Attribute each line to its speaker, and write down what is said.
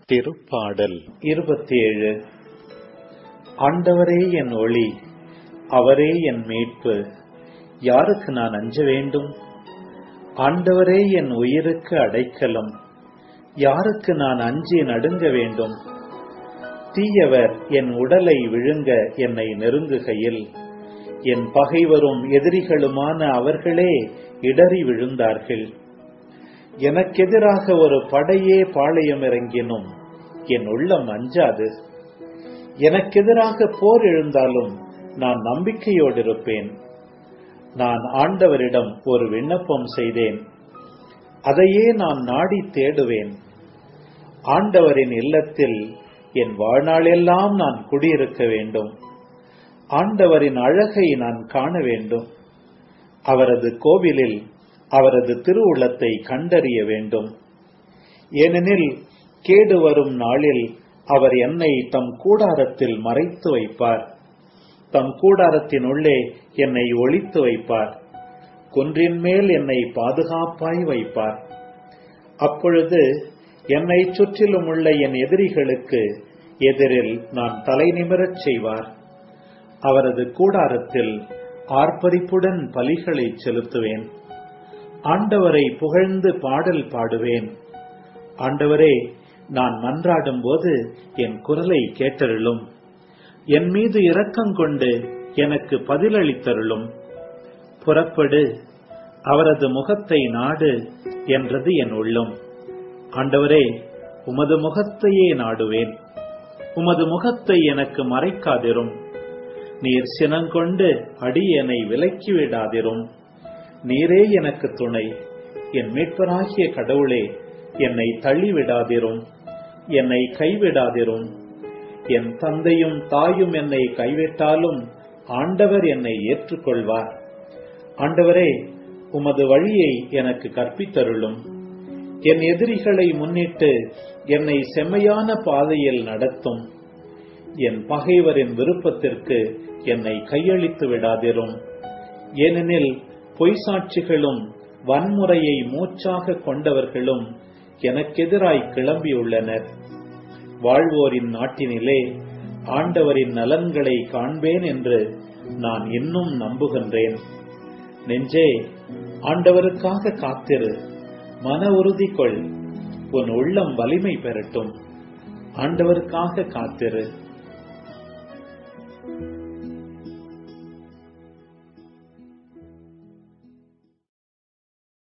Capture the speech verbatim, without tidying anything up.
Speaker 1: திருப்பாடல் இருபத்தி ஏழு. ஆண்டவரே என் ஒளி, அவரே என் மீட்பு, யாருக்கு நான் அஞ்ச வேண்டும்? ஆண்டவரே என் உயிருக்கு அடைக்கலம், யாருக்கு நான் அஞ்சி நடுங்க வேண்டும்? தீயவர் என் உடலை விழுங்க என்னை நெருங்குகையில், என் பகைவரும் எதிரிகளுமான அவர்களே இடறி விழுந்தார்கள். எனக்கெதிராக ஒரு படையே பாளையம் இறங்கினும் என் உள்ளம் அஞ்சாது. எனக்கெதிராக போர் எழுந்தாலும் நான் நம்பிக்கையோடு இருப்பேன். நான் ஆண்டவரிடம் ஒரு விண்ணப்பம் செய்தேன், அதையே நான் நாடி தேடுவேன். ஆண்டவரின் இல்லத்தில் என் வாழ்நாளெல்லாம் நான் குடியிருக்க வேண்டும். ஆண்டவரின் அழகை நான் காண வேண்டும். அவரது கோவிலில் அவரது திருவுளத்தை கண்டறிய வேண்டும். ஏனெனில் கேடு வரும் நாளில் அவர் என்னை தம் கூடாரத்தில் மறைத்து வைப்பார். தம் கூடாரத்தின் உள்ளே என்னை ஒளித்து வைப்பார். குன்றின் மேல் என்னை பாதுகாப்பாய் வைப்பார். அப்பொழுது என்னை சுற்றிலும் உள்ள என் எதிரிகளுக்கு எதிரில் நான் தலை நிமிரச் செய்வார். அவரது கூடாரத்தில் ஆர்ப்பரிப்புடன் பலிகளை செலுத்துவேன். ஆண்டவரை புகழ்ந்து பாடல் பாடுவேன். ஆண்டவரே, நான் மன்றாடும் போது என் குரலை கேட்டருளும். என் மீது இரக்கம் கொண்டு எனக்கு பதிலளித்தருளும். புறப்படு, அவரது முகத்தை நாடு என்றது என் உள்ளம். ஆண்டவரே, உமது முகத்தையே நாடுவேன். உமது முகத்தை எனக்கு மறைக்காதிரும். நீர் சினங்கொண்டு அடியேனை விலக்கிவிடாதிரும். நீரே எனக்கு துணை. என் மீட்பராகிய கடவுளே, என்னை தள்ளிவிடாதிரும். என்னை கைவிடாதிரும். என் தந்தையும் தாயும் என்னை கைவிட்டாலும் ஆண்டவர் என்னை ஏற்றுக்கொள்வார். ஆண்டவரே, உமது வழியை எனக்கு கற்பித்தருளும். என் எதிரிகளை முன்னிட்டு என்னை செம்மையான பாதையில் நடத்தும். என் பகைவரின் விருப்பத்திற்கு என்னை கையளித்து விடாதிரும். ஏனெனில் பொய்சாட்சிகளும் வன்முறையை மூச்சாக கொண்டவர்களும் எனக்கெதிராய் கிளம்பியுள்ளனர். வாழ்வோரின் நாட்டினிலே ஆண்டவரின் நலன்களை காண்பேன் என்று நான் இன்னும் நம்புகின்றேன். நெஞ்சே, ஆண்டவருக்காக காத்திரு. மன உறுதி கொள். உன் உள்ளம் வலிமை பெறட்டும். ஆண்டவருக்காக காத்திரு.